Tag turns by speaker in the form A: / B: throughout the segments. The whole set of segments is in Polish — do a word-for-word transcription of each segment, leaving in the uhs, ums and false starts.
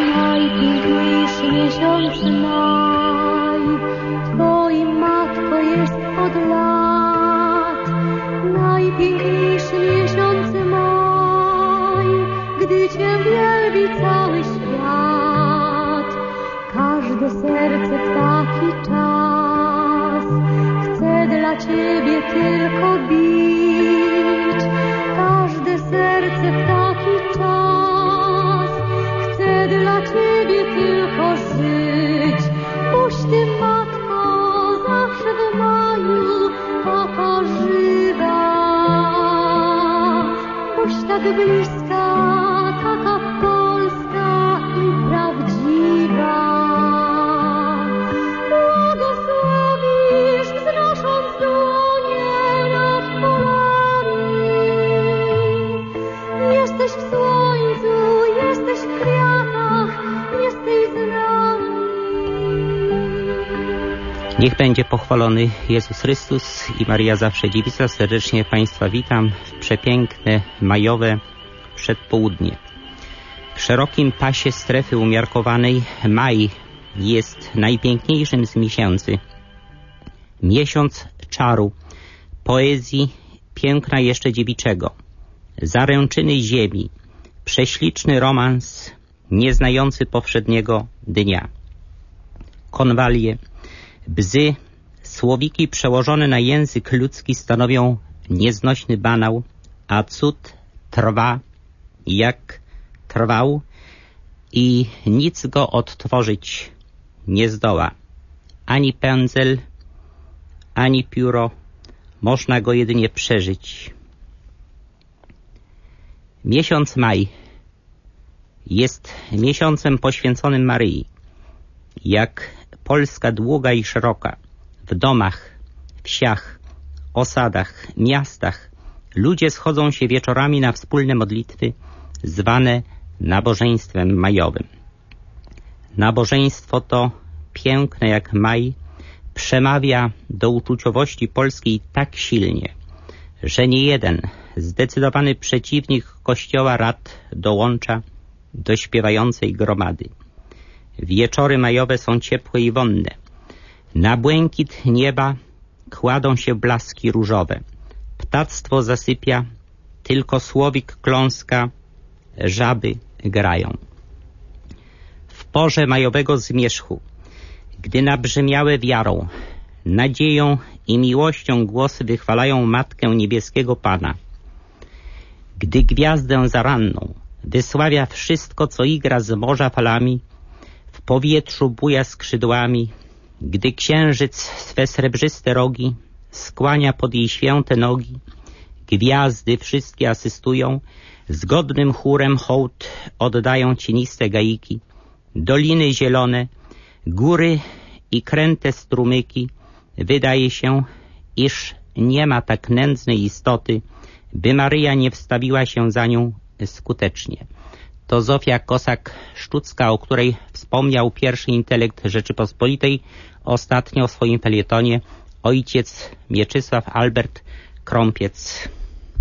A: Najpiękniejszy miesiąc maj, Twoim matko jest od lat. Najpiękniejszy miesiąc maj, gdy Cię wielbi cały świat. Każde serce w taki czas chce dla Ciebie tylko bić. Każde serce w taki czas chce dla Ciebie tylko żyć. Buź Ty, matko, zawsze w maju taka żywa. Buź tak bliska, taka polska i prawdziwa. Błogosławisz, wznosząc dłonie nad polami. Jesteś w słońcu, jesteś w kwiatach, jesteś z nami.
B: Niech będzie pochwalony Jezus Chrystus i Maria Zawsze Dziewica. Serdecznie Państwa witam w przepiękne, majowe przedpołudnie. W szerokim pasie strefy umiarkowanej maj jest najpiękniejszym z miesięcy. Miesiąc czaru, poezji, piękna jeszcze dziewiczego, zaręczyny ziemi, prześliczny romans, nieznający powszedniego dnia. Konwalie, bzy, słowiki przełożone na język ludzki stanowią nieznośny banał, a cud trwa jak trwał i nic go odtworzyć nie zdoła. Ani pędzel, ani pióro, można go jedynie przeżyć. Miesiąc maj jest miesiącem poświęconym Maryi. Jak Polska długa i szeroka, w domach, wsiach, osadach, miastach ludzie schodzą się wieczorami na wspólne modlitwy zwane nabożeństwem majowym. Nabożeństwo to, piękne jak maj, przemawia do uczuciowości polskiej tak silnie, że nie jeden zdecydowany przeciwnik Kościoła rad dołącza do śpiewającej gromady. Wieczory majowe są ciepłe i wonne. Na błękit nieba kładą się blaski różowe. Ptactwo zasypia, tylko słowik kląska, żaby grają. W porze majowego zmierzchu, gdy nabrzmiałe wiarą, nadzieją i miłością głosy wychwalają Matkę Niebieskiego Pana, gdy gwiazdę zaranną wysławia wszystko, co igra z morza falami, w powietrzu buja skrzydłami, gdy księżyc swe srebrzyste rogi skłania pod jej święte nogi, gwiazdy wszystkie asystują, zgodnym chórem hołd oddają cieniste gaiki, doliny zielone, góry i kręte strumyki. Wydaje się, iż nie ma tak nędznej istoty, by Maryja nie wstawiła się za nią skutecznie. To Zofia Kosak-Szczucka, o której wspomniał pierwszy intelekt Rzeczypospolitej ostatnio w swoim felietonie ojciec Mieczysław Albert Krąpiec.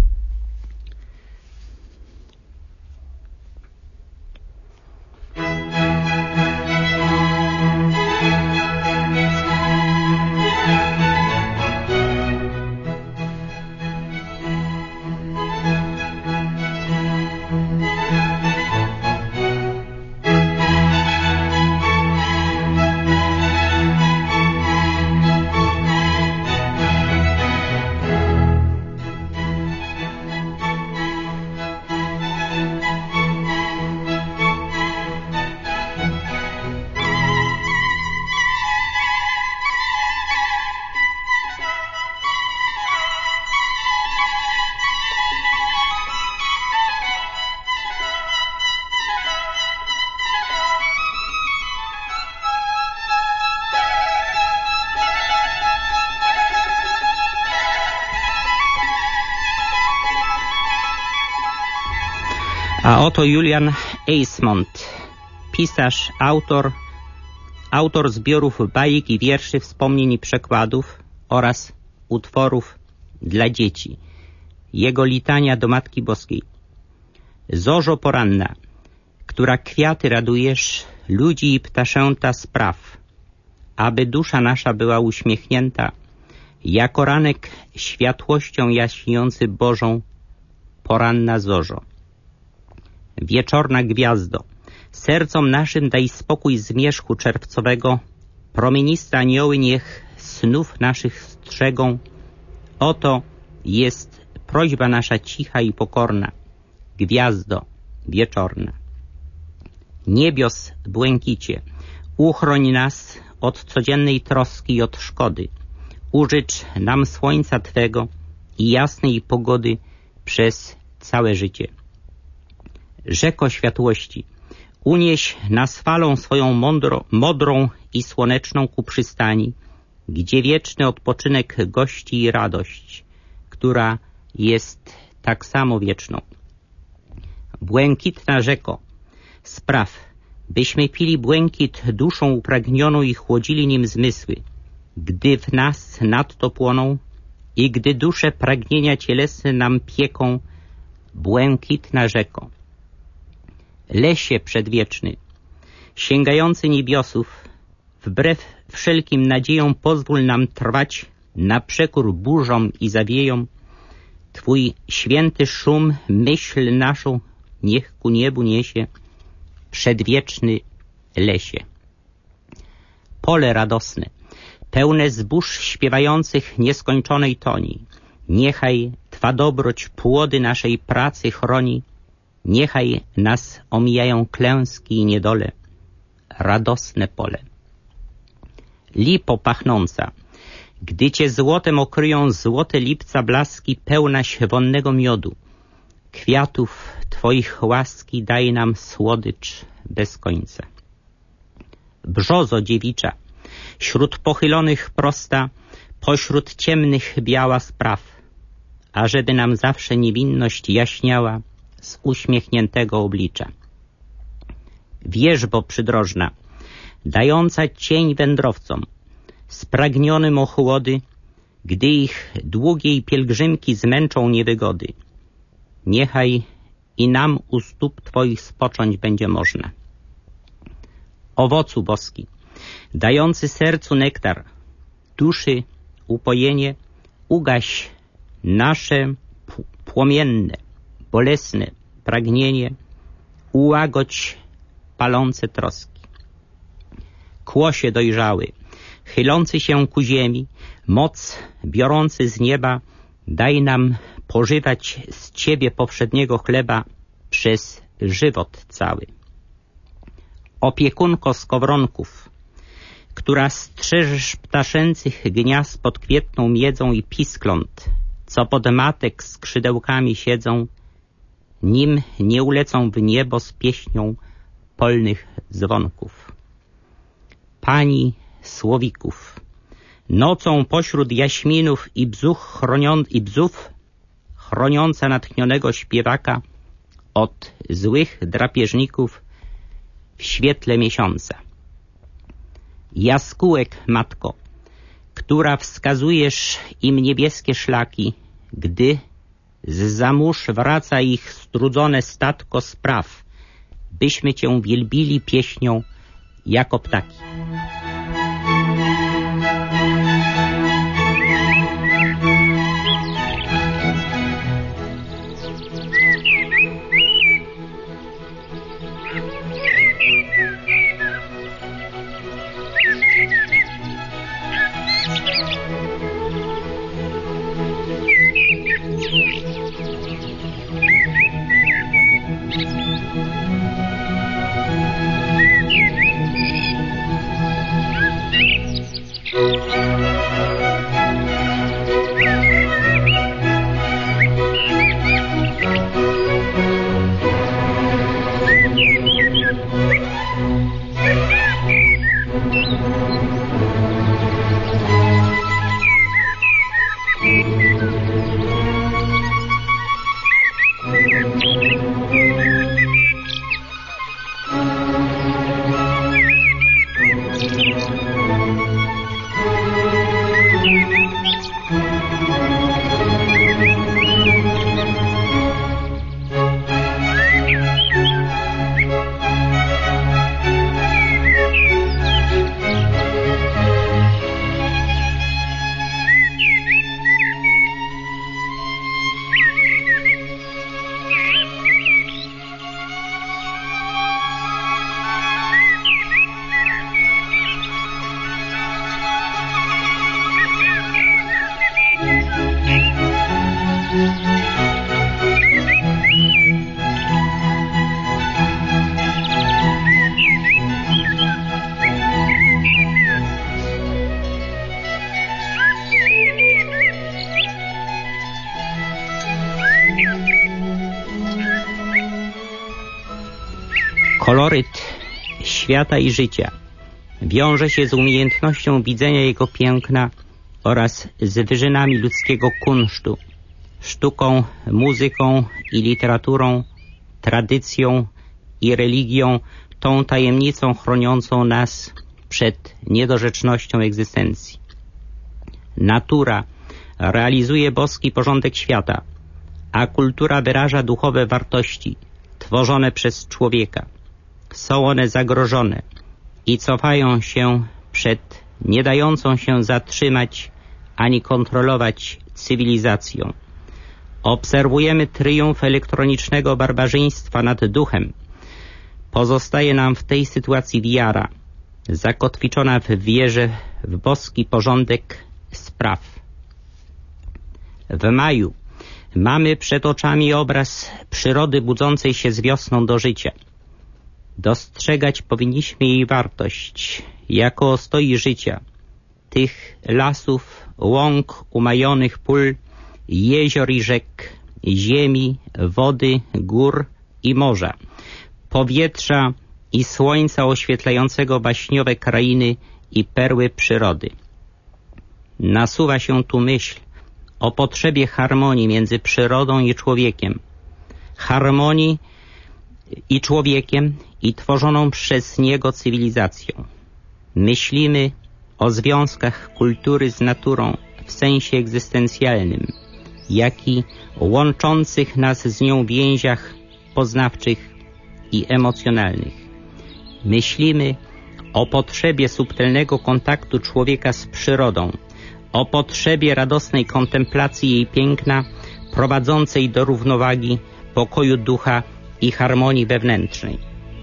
B: A oto Julian Eismont, pisarz, autor, autor zbiorów bajek i wierszy, wspomnień i przekładów oraz utworów dla dzieci. Jego litania do Matki Boskiej. Zorzo poranna, która kwiaty radujesz, ludzi i ptaszęta spraw, aby dusza nasza była uśmiechnięta, jako ranek światłością jaśniejący Bożą, poranna zorzo. Wieczorna gwiazdo, sercom naszym daj spokój zmierzchu czerwcowego, promieniste anioły niech snów naszych strzegą. Oto jest prośba nasza cicha i pokorna, gwiazdo wieczorna. Niebios błękicie, uchroń nas od codziennej troski i od szkody. Użycz nam słońca Twego i jasnej pogody przez całe życie. Rzeko światłości, unieś nas falą swoją mądro, modrą i słoneczną ku przystani, gdzie wieczny odpoczynek gości i radość, która jest tak samo wieczną. Błękitna rzeko, spraw, byśmy pili błękit duszą upragnioną i chłodzili nim zmysły, gdy w nas nadto płoną i gdy dusze pragnienia cielesne nam pieką, błękitna rzeko. Lesie przedwieczny, sięgający niebiosów, wbrew wszelkim nadziejom pozwól nam trwać na przekór burzom i zawiejom. Twój święty szum myśl naszą niech ku niebu niesie, przedwieczny lesie. Pole radosne, pełne zbóż śpiewających nieskończonej toni, niechaj Twa dobroć płody naszej pracy chroni, niechaj nas omijają klęski i niedole, radosne pole. Lipo pachnąca, gdy Cię złotem okryją złote lipca blaski, pełnaś wonnego miodu, kwiatów Twoich łaski daj nam słodycz bez końca. Brzozo dziewicza, śród pochylonych prosta, pośród ciemnych biała spraw, ażeby nam zawsze niewinność jaśniała z uśmiechniętego oblicza. Wierzbo przydrożna, dająca cień wędrowcom, spragnionym ochłody, gdy ich długiej pielgrzymki zmęczą niewygody. Niechaj i nam u stóp Twoich spocząć będzie można. Owocu boski, dający sercu nektar, duszy upojenie, ugaś nasze płomienne, bolesne pragnienie, ułagodź palące troski. Kłosie dojrzały, chylący się ku ziemi, moc biorący z nieba, daj nam pożywać z Ciebie powszedniego chleba przez żywot cały. Opiekunko skowronków, która strzeżesz ptaszęcych gniazd pod kwietną miedzą i piskląt, co pod matek skrzydełkami siedzą, nim nie ulecą w niebo z pieśnią polnych dzwonków. Pani słowików, nocą pośród jaśminów i bzów, chronion, i bzów chroniąca natchnionego śpiewaka od złych drapieżników w świetle miesiąca. Jaskółek matko, która wskazujesz im niebieskie szlaki, gdy zza mórz wraca ich strudzone statko spraw, byśmy Cię wielbili pieśnią jako ptaki. świata i życia wiąże się z umiejętnością widzenia jego piękna oraz z wyżynami ludzkiego kunsztu, sztuką, muzyką i literaturą, tradycją i religią, tą tajemnicą chroniącą nas przed niedorzecznością egzystencji. Natura realizuje boski porządek świata, a kultura wyraża duchowe wartości tworzone przez człowieka. Są one zagrożone i cofają się przed nie dającą się zatrzymać ani kontrolować cywilizacją. Obserwujemy tryumf elektronicznego barbarzyństwa nad duchem. Pozostaje nam w tej sytuacji wiara, zakotwiczona w wierze w boski porządek spraw. W maju mamy przed oczami obraz przyrody budzącej się z wiosną do życia. Dostrzegać powinniśmy jej wartość jako ostoi życia, tych lasów, łąk, umajonych pól, jezior i rzek, ziemi, wody, gór i morza, powietrza i słońca oświetlającego baśniowe krainy i perły przyrody. Nasuwa się tu myśl o potrzebie harmonii między przyrodą i człowiekiem, harmonii i człowiekiem i tworzoną przez niego cywilizacją. Myślimy o związkach kultury z naturą w sensie egzystencjalnym, jak i łączących nas z nią więziach poznawczych i emocjonalnych. Myślimy o potrzebie subtelnego kontaktu człowieka z przyrodą, o potrzebie radosnej kontemplacji jej piękna, prowadzącej do równowagi, pokoju ducha i harmonii wewnętrznej.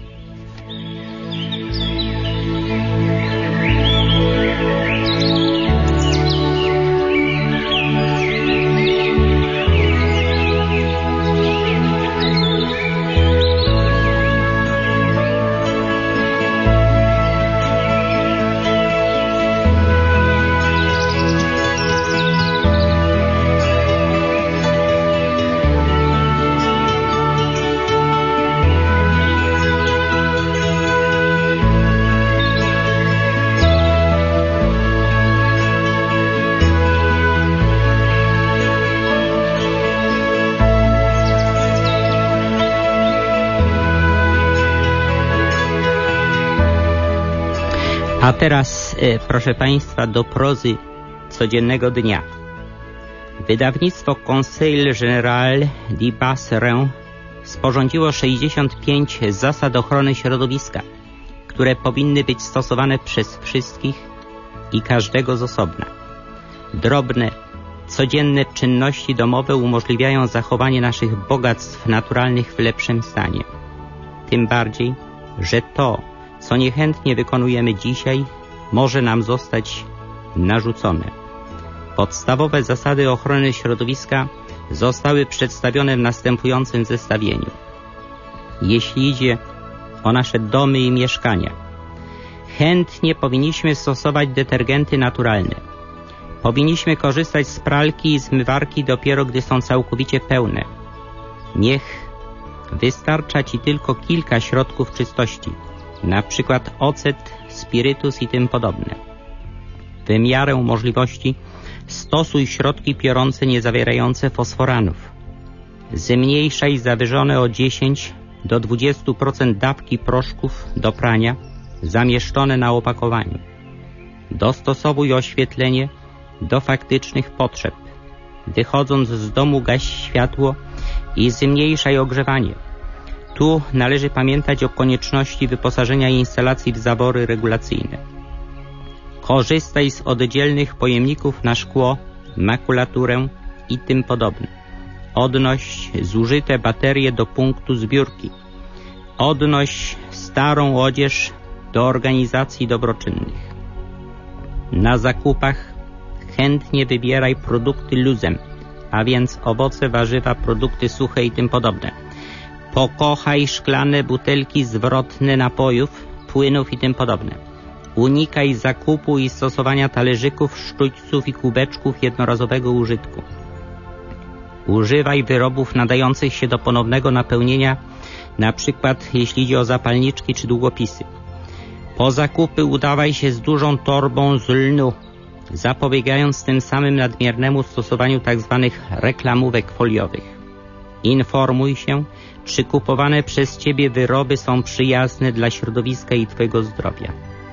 B: A teraz, e, proszę Państwa, do prozy codziennego dnia. Wydawnictwo Conseil Général du Bas-Rhin sporządziło sześćdziesiąt pięć zasad ochrony środowiska, które powinny być stosowane przez wszystkich i każdego z osobna. Drobne, codzienne czynności domowe umożliwiają zachowanie naszych bogactw naturalnych w lepszym stanie. Tym bardziej, że to, co niechętnie wykonujemy dzisiaj, może nam zostać narzucone. Podstawowe zasady ochrony środowiska zostały przedstawione w następującym zestawieniu. Jeśli idzie o nasze domy i mieszkania, chętnie powinniśmy stosować detergenty naturalne. Powinniśmy korzystać z pralki i zmywarki dopiero gdy są całkowicie pełne. Niech wystarcza Ci tylko kilka środków czystości, na przykład ocet, spirytus i tym podobne. W miarę możliwości stosuj środki piorące niezawierające fosforanów. Zmniejszaj zawyżone o dziesięć do dwudziestu procent dawki proszków do prania zamieszczone na opakowaniu. Dostosowuj oświetlenie do faktycznych potrzeb. Wychodząc z domu gaś światło i zmniejszaj ogrzewanie. Tu należy pamiętać o konieczności wyposażenia instalacji w zawory regulacyjne. Korzystaj z oddzielnych pojemników na szkło, makulaturę i tym podobne. Odnoś zużyte baterie do punktu zbiórki. Odnoś starą odzież do organizacji dobroczynnych. Na zakupach chętnie wybieraj produkty luzem, a więc owoce, warzywa, produkty suche i tym podobne. Pokochaj szklane butelki zwrotne napojów, płynów i tym podobne. Unikaj zakupu i stosowania talerzyków, sztućców i kubeczków jednorazowego użytku. Używaj wyrobów nadających się do ponownego napełnienia, na przykład jeśli idzie o zapalniczki czy długopisy. Po zakupy udawaj się z dużą torbą z lnu, zapobiegając tym samym nadmiernemu stosowaniu tzw. reklamówek foliowych. Informuj się, czy kupowane przez Ciebie wyroby są przyjazne dla środowiska i Twojego zdrowia.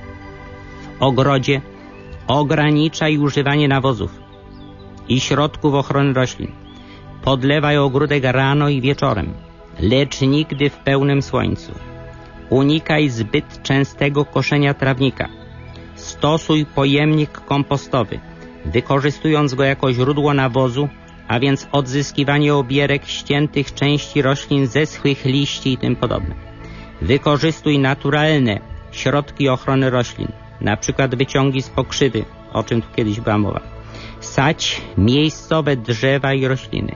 B: W ogrodzie ograniczaj używanie nawozów i środków ochrony roślin. Podlewaj ogródek rano i wieczorem, lecz nigdy w pełnym słońcu. Unikaj zbyt częstego koszenia trawnika. Stosuj pojemnik kompostowy, wykorzystując go jako źródło nawozu, a więc odzyskiwanie obierek ściętych części roślin, zeschłych liści i tym podobne. Wykorzystuj naturalne środki ochrony roślin, na przykład wyciągi z pokrzywy, o czym tu kiedyś była mowa. Sadź miejscowe drzewa i rośliny.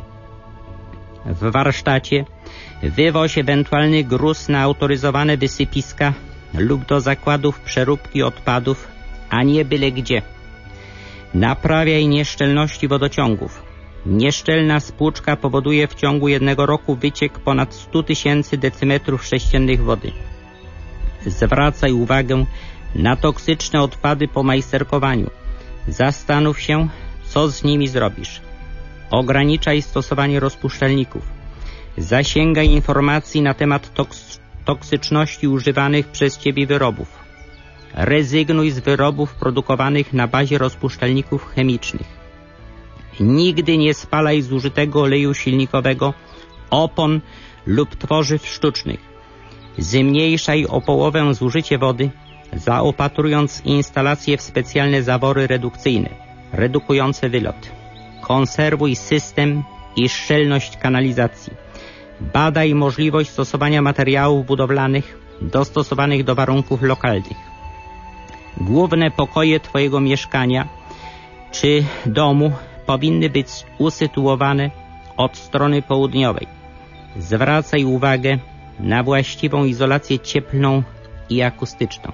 B: W warsztacie wywoź ewentualny gruz na autoryzowane wysypiska lub do zakładów przeróbki odpadów, a nie byle gdzie. Naprawiaj nieszczelności wodociągów. Nieszczelna spłuczka powoduje w ciągu jednego roku wyciek ponad sto tysięcy decymetrów sześciennych wody. Zwracaj uwagę na toksyczne odpady po majsterkowaniu. Zastanów się, co z nimi zrobisz. Ograniczaj stosowanie rozpuszczalników. Zasięgaj informacji na temat toks- toksyczności używanych przez Ciebie wyrobów. Rezygnuj z wyrobów produkowanych na bazie rozpuszczalników chemicznych. Nigdy nie spalaj zużytego oleju silnikowego, opon lub tworzyw sztucznych. Zmniejszaj o połowę zużycie wody, zaopatrując instalacje w specjalne zawory redukcyjne, redukujące wylot. Konserwuj system i szczelność kanalizacji. Badaj możliwość stosowania materiałów budowlanych dostosowanych do warunków lokalnych. Główne pokoje Twojego mieszkania czy domu powinny być usytuowane od strony południowej. Zwracaj uwagę na właściwą izolację cieplną i akustyczną.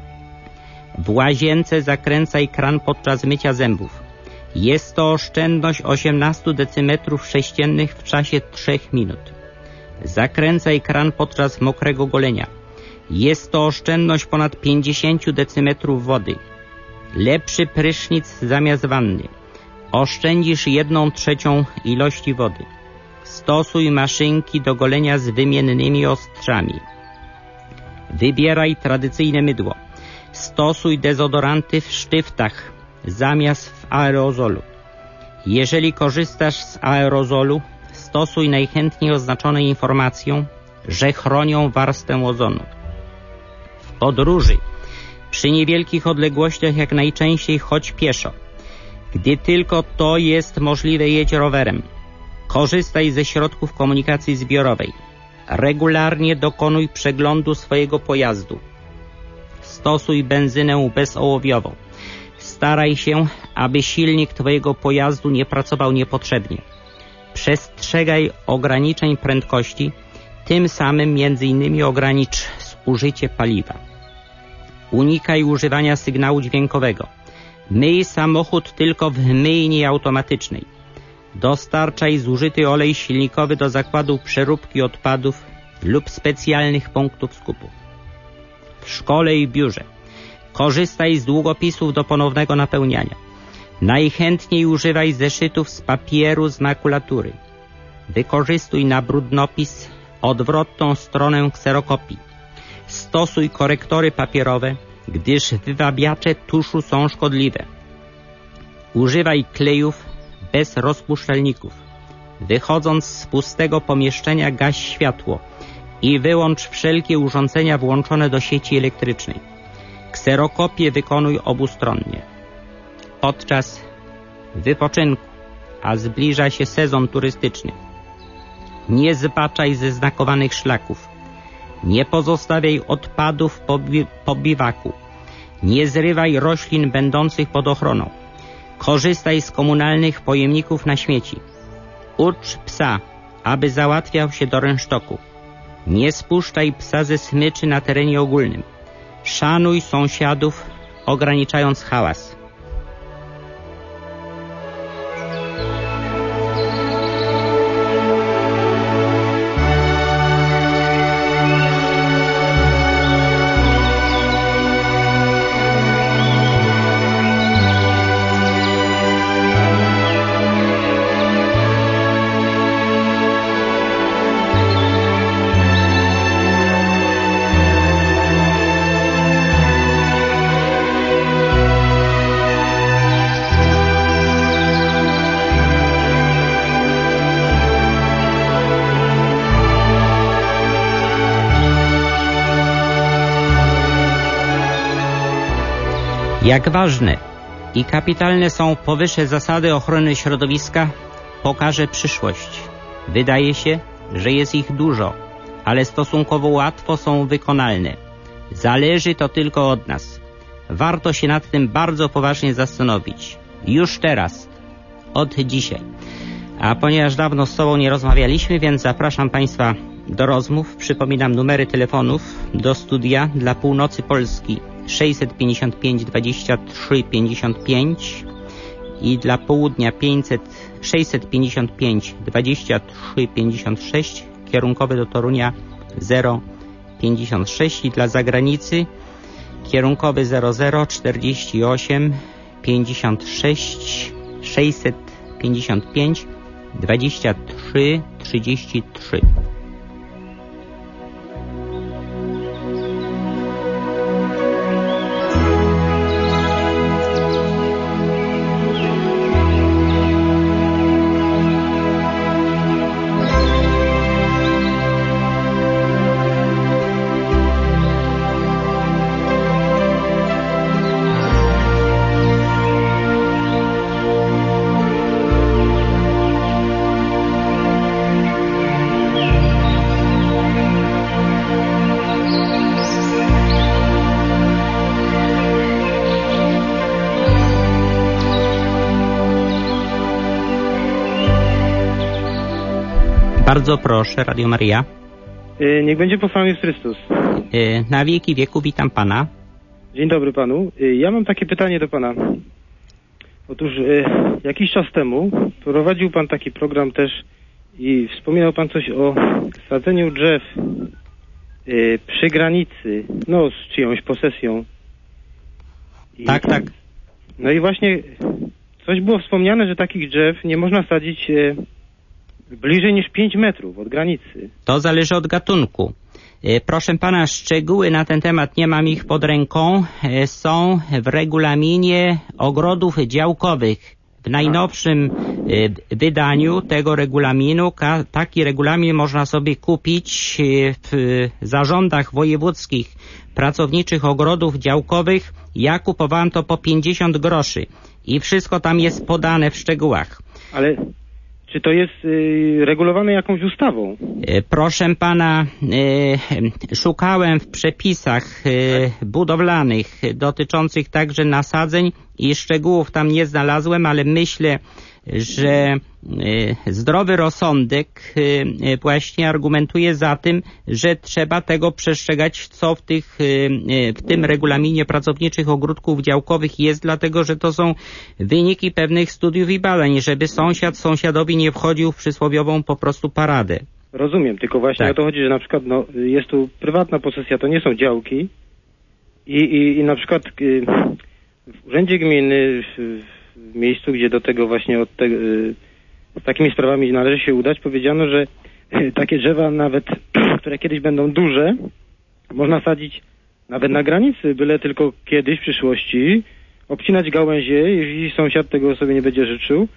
B: W łazience zakręcaj kran podczas mycia zębów. Jest to oszczędność osiemnaście decymetrów sześciennych w czasie trzech minut. Zakręcaj kran podczas mokrego golenia. Jest to oszczędność ponad pięćdziesiąt decymetrów wody. Lepszy prysznic zamiast wanny. Oszczędzisz jedną trzecią ilości wody. Stosuj maszynki do golenia z wymiennymi ostrzami. Wybieraj tradycyjne mydło. Stosuj dezodoranty w sztyftach zamiast w aerozolu. Jeżeli korzystasz z aerozolu, stosuj najchętniej oznaczone informacją, że chronią warstwę ozonu. W podróży przy niewielkich odległościach jak najczęściej chodź pieszo. Gdy tylko to jest możliwe, jedź rowerem. Korzystaj ze środków komunikacji zbiorowej. Regularnie dokonuj przeglądu swojego pojazdu. Stosuj benzynę bezołowiową. Staraj się, aby silnik Twojego pojazdu nie pracował niepotrzebnie. Przestrzegaj ograniczeń prędkości, tym samym między innymi ogranicz zużycie paliwa. Unikaj używania sygnału dźwiękowego. Myj samochód tylko w myjni automatycznej. Dostarczaj zużyty olej silnikowy do zakładu przeróbki odpadów lub specjalnych punktów skupu. W szkole i biurze korzystaj z długopisów do ponownego napełniania. Najchętniej używaj zeszytów z papieru z makulatury. Wykorzystuj na brudnopis odwrotną stronę kserokopii. Stosuj korektory papierowe, gdyż wywabiacze tuszu są szkodliwe. Używaj klejów bez rozpuszczalników. Wychodząc z pustego pomieszczenia gaś światło i wyłącz wszelkie urządzenia włączone do sieci elektrycznej. Kserokopię wykonuj obustronnie. Podczas wypoczynku, a zbliża się sezon turystyczny, nie zbaczaj ze znakowanych szlaków. Nie pozostawiaj odpadów po, bi- po biwaku. Nie zrywaj roślin będących pod ochroną. Korzystaj z komunalnych pojemników na śmieci. Ucz psa, aby załatwiał się do rynsztoku. Nie spuszczaj psa ze smyczy na terenie ogólnym. Szanuj sąsiadów, ograniczając hałas. Jak ważne i kapitalne są powyższe zasady ochrony środowiska, pokaże przyszłość. Wydaje się, że jest ich dużo, ale stosunkowo łatwo są wykonalne. Zależy to tylko od nas. Warto się nad tym bardzo poważnie zastanowić. Już teraz, od dzisiaj. A ponieważ dawno z Tobą nie rozmawialiśmy, więc zapraszam Państwa do rozmów. Przypominam numery telefonów do studia dla północy Polski sześćset pięćdziesiąt pięć dwadzieścia trzy pięćdziesiąt pięć i dla południa pięćset, sześćset pięćdziesiąt pięć dwadzieścia trzy pięćdziesiąt sześć, kierunkowy do Torunia zero pięćdziesiąt sześć i dla zagranicy kierunkowy zero zero czterdzieści osiem pięćdziesiąt sześć sześćset pięćdziesiąt pięć dwadzieścia trzy trzydzieści trzy. Bardzo proszę, Radio Maryja.
C: Yy, niech będzie pochwalony Jezus Chrystus.
B: Yy, na wieki wieku witam Pana.
C: Dzień dobry Panu. Yy, ja mam takie pytanie do Pana. Otóż yy, jakiś czas temu prowadził Pan taki program też i wspominał Pan coś o sadzeniu drzew yy, przy granicy, no z czyjąś posesją. I,
B: tak, tak.
C: No i właśnie coś było wspomniane, że takich drzew nie można sadzić yy, bliżej niż pięć metrów od granicy.
B: To zależy od gatunku. Proszę Pana, szczegóły na ten temat, nie mam ich pod ręką, są w regulaminie ogrodów działkowych. W najnowszym wydaniu tego regulaminu, taki regulamin można sobie kupić w zarządach wojewódzkich pracowniczych ogrodów działkowych. Ja kupowałem to po pięćdziesiąt groszy i wszystko tam jest podane w szczegółach.
C: Ale czy to jest y, regulowane jakąś ustawą?
B: Proszę Pana, y, szukałem w przepisach y, budowlanych dotyczących także nasadzeń i szczegółów tam nie znalazłem, ale myślę, że y, zdrowy rozsądek y, właśnie argumentuje za tym, że trzeba tego przestrzegać, co w, tych, y, w tym regulaminie pracowniczych ogródków działkowych jest, dlatego że to są wyniki pewnych studiów i badań, żeby sąsiad sąsiadowi nie wchodził w przysłowiową po prostu paradę.
C: Rozumiem, tylko właśnie tak. O to chodzi, że na przykład no, jest tu prywatna posesja, to nie są działki i, i, i na przykład y, w urzędzie gminy w, w miejscu, gdzie do tego właśnie od te, y, z takimi sprawami należy się udać, powiedziano, że y, takie drzewa nawet, które kiedyś będą duże, można sadzić nawet na granicy, byle tylko kiedyś w przyszłości obcinać gałęzie, jeśli sąsiad tego sobie nie będzie życzył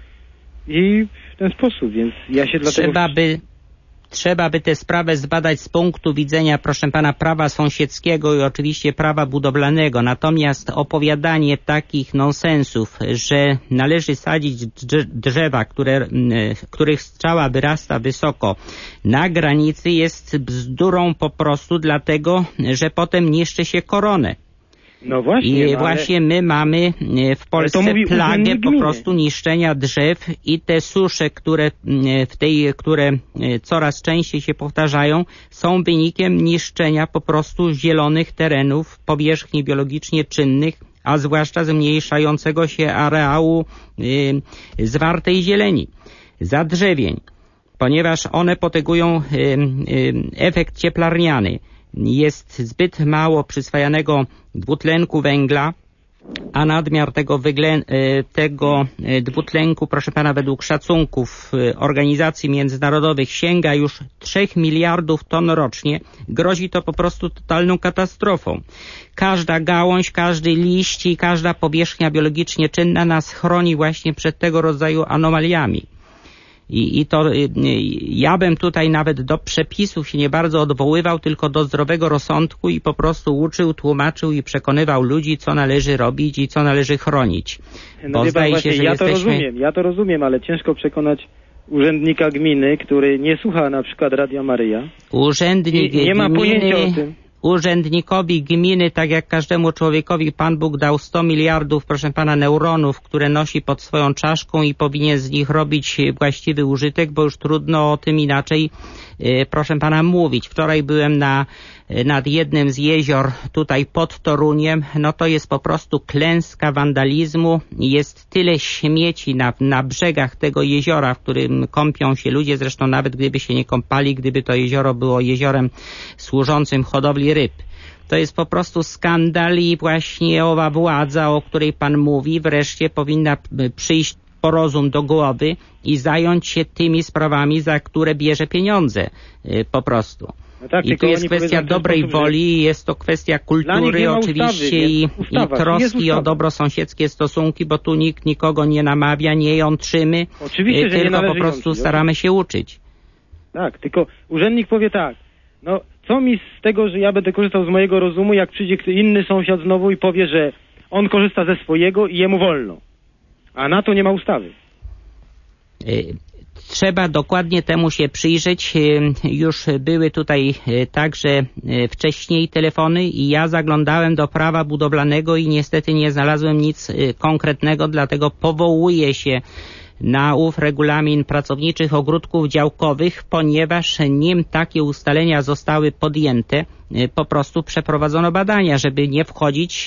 C: i w ten sposób, więc ja się dlatego...
B: Trzeba by... Trzeba by tę sprawę zbadać z punktu widzenia, proszę Pana, prawa sąsiedzkiego i oczywiście prawa budowlanego. Natomiast opowiadanie takich nonsensów, że należy sadzić drzewa, które, których strzała wyrasta wysoko na granicy, jest bzdurą po prostu dlatego, że potem niszczy się koronę.
C: No właśnie,
B: I
C: no
B: właśnie
C: ale...
B: my mamy w Polsce plagę po prostu niszczenia drzew i te susze, które w tej, które coraz częściej się powtarzają, są wynikiem niszczenia po prostu zielonych terenów, powierzchni biologicznie czynnych, a zwłaszcza zmniejszającego się areału y, zwartej zieleni, zadrzewień, ponieważ one potegują y, y, efekt cieplarniany. Jest zbyt mało przyswajanego dwutlenku węgla, a nadmiar tego, wyglę, tego dwutlenku, proszę Pana, według szacunków organizacji międzynarodowych sięga już trzech miliardów ton rocznie. Grozi to po prostu totalną katastrofą. Każda gałąź, każdy liść i każda powierzchnia biologicznie czynna nas chroni właśnie przed tego rodzaju anomaliami. I, i to y, ja bym tutaj nawet do przepisów się nie bardzo odwoływał, tylko do zdrowego rozsądku i po prostu uczył, tłumaczył i przekonywał ludzi, co należy robić i co należy chronić.
C: No
B: Bo zdaje
C: właśnie,
B: się, że
C: ja
B: jesteśmy...
C: to rozumiem, ja to rozumiem, ale ciężko przekonać urzędnika gminy, który nie słucha na przykład Radia Maryja.
B: Urzędnik
C: nie, nie ma
B: gminy...
C: pojęcia o tym.
B: Urzędnikowi gminy, tak jak każdemu człowiekowi, Pan Bóg dał sto miliardów, proszę pana, neuronów, które nosi pod swoją czaszką i powinien z nich robić właściwy użytek, bo już trudno o tym inaczej, proszę pana, mówić. Wczoraj byłem na, nad jednym z jezior tutaj pod Toruniem, no to jest po prostu klęska wandalizmu. Jest tyle śmieci na, na brzegach tego jeziora, w którym kąpią się ludzie, zresztą nawet gdyby się nie kąpali, gdyby to jezioro było jeziorem służącym hodowli ryb. To jest po prostu skandal i właśnie owa władza, o której pan mówi, wreszcie powinna przyjść po rozum do głowy i zająć się tymi sprawami, za które bierze pieniądze po prostu.
C: No tak,
B: I tu jest kwestia dobrej
C: sposób,
B: woli, jest to kwestia kultury oczywiście ustawy, i, i troski o dobrosąsiedzkie stosunki, bo tu nikt nikogo nie namawia, nie jątrzymy,
C: Oczywiście, że
B: tylko
C: nie
B: po prostu
C: jątrzyć,
B: staramy się uczyć.
C: Tak, tylko urzędnik powie tak, no co mi z tego, że ja będę korzystał z mojego rozumu, jak przyjdzie inny sąsiad znowu i powie, że on korzysta ze swojego i jemu wolno. A na to nie ma ustawy.
B: Trzeba dokładnie temu się przyjrzeć. Już były tutaj także wcześniej telefony i ja zaglądałem do prawa budowlanego i niestety nie znalazłem nic konkretnego, dlatego powołuję się na ów regulamin pracowniczych ogródków działkowych, ponieważ nim takie ustalenia zostały podjęte, po prostu przeprowadzono badania, żeby nie wchodzić,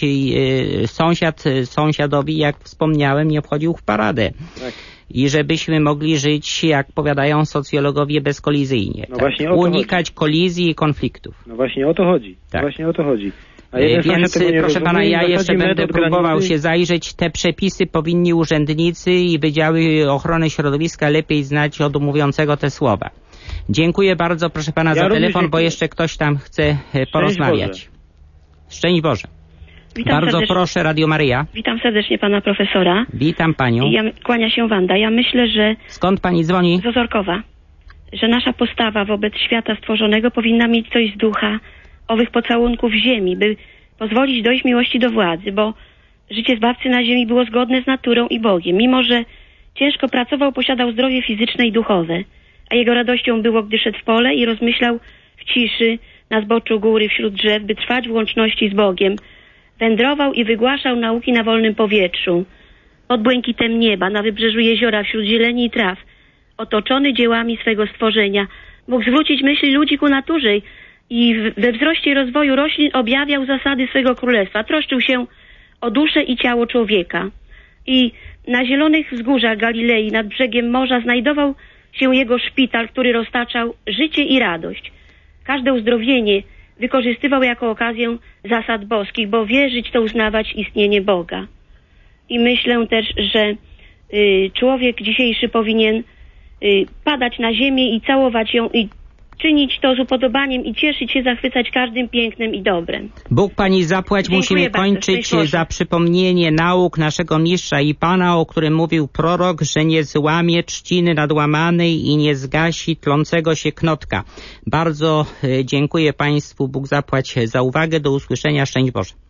B: sąsiad sąsiadowi, jak wspomniałem, nie wchodził w paradę. Tak. I żebyśmy mogli żyć, jak powiadają socjologowie, bezkolizyjnie. No tak? Właśnie o to unikać chodzi. Kolizji i konfliktów.
C: No właśnie o to chodzi. Tak. No właśnie o to chodzi. A
B: Więc proszę rozumie, pana, ja jeszcze będę próbował się zajrzeć. Te przepisy powinni urzędnicy i Wydziały Ochrony Środowiska lepiej znać od mówiącego te słowa. Dziękuję bardzo, proszę pana, ja za telefon, bo jeszcze ktoś tam chce Szczęść porozmawiać. Boże. Szczęść Boże.
D: Witam
B: Bardzo
D: serdecznie.
B: proszę, Radio Maryja.
D: Witam serdecznie pana profesora.
B: Witam panią.
D: Ja, kłania się Wanda. Ja myślę, że...
B: Skąd pani dzwoni?
D: Z Ozorkowa. Że nasza postawa wobec świata stworzonego powinna mieć coś z ducha owych pocałunków ziemi, by pozwolić dojść miłości do władzy, bo życie Zbawcy na ziemi było zgodne z naturą i Bogiem. Mimo że ciężko pracował, posiadał zdrowie fizyczne i duchowe, a jego radością było, gdy szedł w pole i rozmyślał w ciszy, na zboczu góry, wśród drzew, by trwać w łączności z Bogiem. Wędrował i wygłaszał nauki na wolnym powietrzu, pod błękitem nieba, na wybrzeżu jeziora, wśród zieleni i traw, otoczony dziełami swego stworzenia. Mógł zwrócić myśli ludzi ku naturze i we wzroście i rozwoju roślin objawiał zasady swego królestwa. Troszczył się o duszę i ciało człowieka. I na zielonych wzgórzach Galilei, nad brzegiem morza, znajdował się jego szpital, który roztaczał życie i radość. Każde uzdrowienie wykorzystywał jako okazję zasad boskich, bo wierzyć to uznawać istnienie Boga. I myślę też, że y, człowiek dzisiejszy powinien y, padać na ziemię i całować ją i czynić to z upodobaniem i cieszyć się, zachwycać każdym pięknem i dobrem.
B: Bóg pani zapłać. Dziękuję. Musimy bardzo kończyć za przypomnienie nauk naszego mistrza i Pana, o którym mówił prorok, że nie złamie trzciny nadłamanej i nie zgasi tlącego się knotka. Bardzo dziękuję państwu. Bóg zapłać za uwagę. Do usłyszenia. Szczęść Boże.